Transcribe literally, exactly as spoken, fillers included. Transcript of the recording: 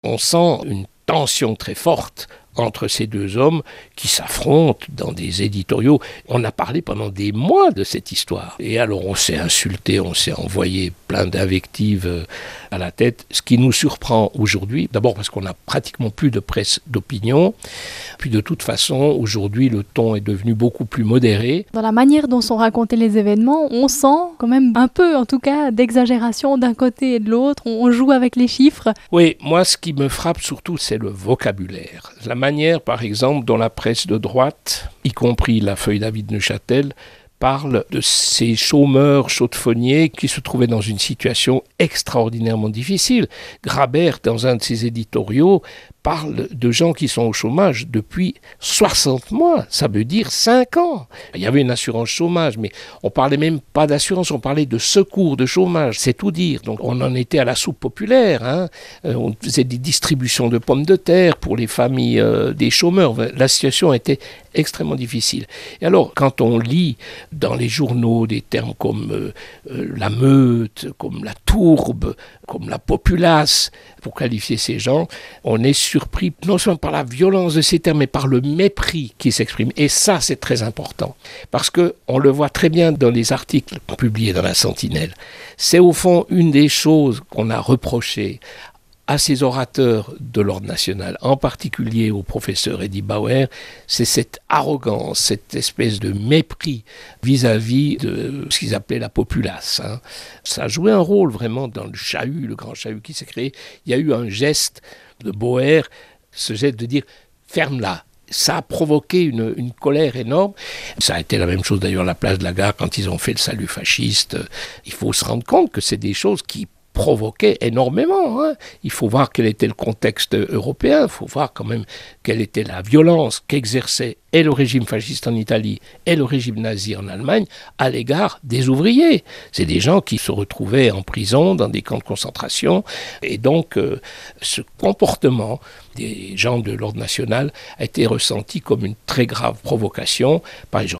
On sent une tension très forte entre ces deux hommes qui s'affrontent dans des éditoriaux. On a parlé pendant des mois de cette histoire. Et alors on s'est insulté, on s'est envoyé plein d'invectives à la tête. Ce qui nous surprend aujourd'hui, d'abord parce qu'on n'a pratiquement plus de presse d'opinion, puis de toute façon, aujourd'hui, le ton est devenu beaucoup plus modéré. Dans la manière dont sont racontés les événements, on sent quand même un peu, en tout cas, d'exagération d'un côté et de l'autre. On joue avec les chiffres. Oui, moi, ce qui me frappe surtout, c'est le vocabulaire. La manière, par exemple, dont la presse de droite, y compris la Feuille David Neuchâtel, parle de ces chômeurs chaudefonniers qui se trouvaient dans une situation extraordinairement difficile. Grabert, dans un de ses éditoriaux, parle de gens qui sont au chômage depuis soixante mois, ça veut dire cinq ans. Il y avait une assurance chômage, mais on parlait même pas d'assurance, on parlait de secours de chômage, c'est tout dire. Donc on en était à la soupe populaire, hein. On faisait des distributions de pommes de terre pour les familles euh, des chômeurs. La situation était extrêmement difficile. Et alors, quand on lit dans les journaux des termes comme euh, euh, la meute, comme la tourbe, comme la populace, pour qualifier ces gens, on est surpris non seulement par la violence de ces termes, mais par le mépris qui s'exprime. Et ça, c'est très important, parce qu'on le voit très bien dans les articles publiés dans la Sentinelle. C'est au fond une des choses qu'on a reprochées à ces orateurs de l'ordre national, en particulier au professeur Eddie Bauer, c'est cette arrogance, cette espèce de mépris vis-à-vis de ce qu'ils appelaient la populace. Hein. Ça a joué un rôle vraiment dans le chahut, le grand chahut qui s'est créé. Il y a eu un geste de Bauer, ce geste de dire « ferme-la ». Ça a provoqué une, une colère énorme. Ça a été la même chose d'ailleurs à la place de la Gare quand ils ont fait le salut fasciste. Il faut se rendre compte que c'est des choses qui provoquait énormément. Hein. Il faut voir quel était le contexte européen, il faut voir quand même quelle était la violence qu'exerçait et le régime fasciste en Italie et le régime nazi en Allemagne à l'égard des ouvriers. C'est des gens qui se retrouvaient en prison, dans des camps de concentration, et donc euh, ce comportement des gens de l'ordre national a été ressenti comme une très grave provocation par les gens.